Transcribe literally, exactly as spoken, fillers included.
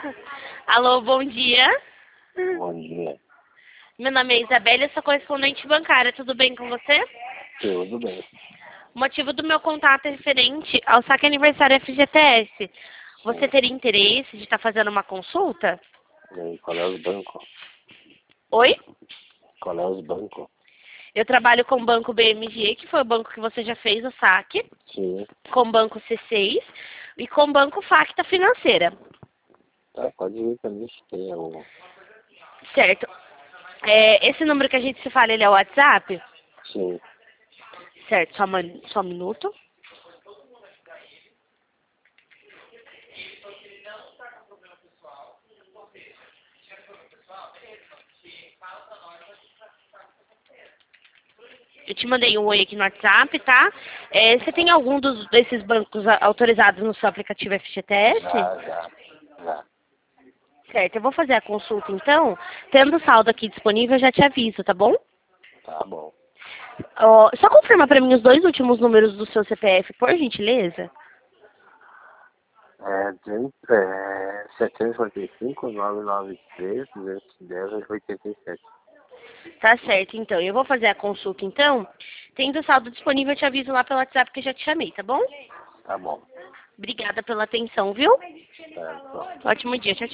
Alô, bom dia. Bom dia. Meu nome é Isabela, eu sou correspondente bancária. Tudo bem com você? Tudo bem. O motivo do meu contato é referente ao saque aniversário F G T S. Você Sim. teria interesse de estar fazendo uma consulta? E aí, qual é os bancos? Oi? Qual é os bancos? Eu trabalho com o Banco B M G, que foi o banco que você já fez o saque, Sim. com o Banco C seis e com o Banco Facta Financeira. Tá, pode vir pra mim se tem algum. Certo. É, esse número que a gente se fala, ele é o WhatsApp? Sim. Certo, só, uma, só um minuto. Eu te mandei um oi aqui no WhatsApp, tá? É, você tem algum dos, desses bancos a- autorizados no seu aplicativo F G T S? Já, já, já. Certo, eu vou fazer a consulta então. Tendo o saldo aqui disponível, eu já te aviso, tá bom? Tá bom. Ó, só confirma pra mim os dois últimos números do seu C P F, por gentileza. É, duzentos, é setecentos e quarenta e cinco, novecentos e noventa e três, duzentos e dez, oitenta e sete. Tá certo, então. Eu vou fazer a consulta então. Tendo o saldo disponível, eu te aviso lá pelo WhatsApp que eu já te chamei, tá bom? Tá bom. Obrigada pela atenção, viu? Certo. Ótimo dia, tchau, tchau.